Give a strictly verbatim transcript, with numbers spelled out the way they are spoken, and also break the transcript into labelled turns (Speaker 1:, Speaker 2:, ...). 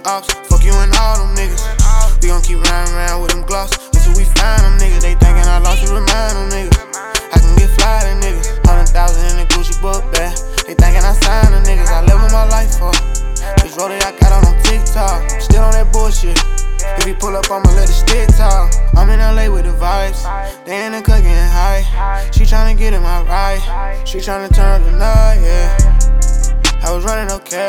Speaker 1: ops. Fuck you and all them niggas. We gon' keep riding around with them gloss until we find them niggas. They thinking I lost to remind them niggas. I can get fly to niggas. Hundred thousand in the Gucci book bag. They thinking I signed them niggas. I live with my life for. This road that I got on on TikTok. Still on that bullshit. If he pull up, I'ma let the stick talk. I'm in L A with the vibes. They in the cut getting high. She tryna get in my ride. She tryna turn up the night, yeah. I was running okay.